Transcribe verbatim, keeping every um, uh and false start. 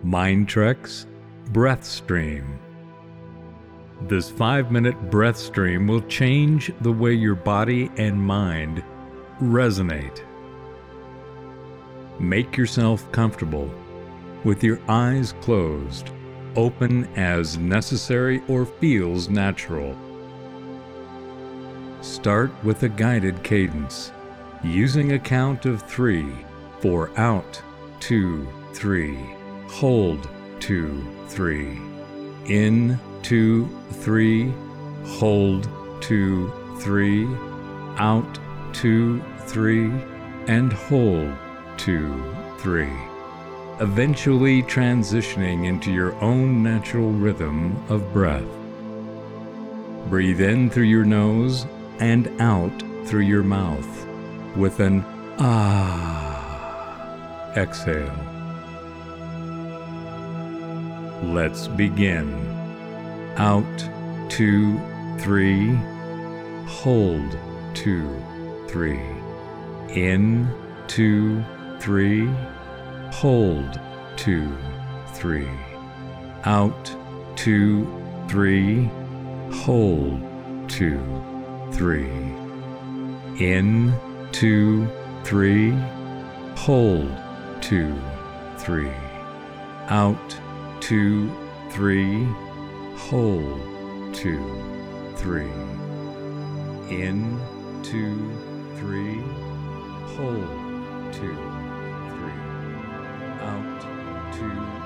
Mindtrex Breath Stream. This five-minute breath stream will change the way your body and mind resonate. Make yourself comfortable with your eyes closed, open as necessary or feels natural. Start with a guided cadence, using a count of three for out, two, three, hold, two, three, in, two, three, hold, two, three, out, two, three, and hold, two, three, eventually transitioning into your own natural rhythm of breath. Breathe in through your nose and out through your mouth with an ah exhale. Let's begin. Out, two, three, hold, two, three, in, two, three, hold, two, three, out, two, three, hold, two, three, in, two, three, hold, two, three, out, two, three, hold, two, three, in, two, three, hold, two, three, out, two,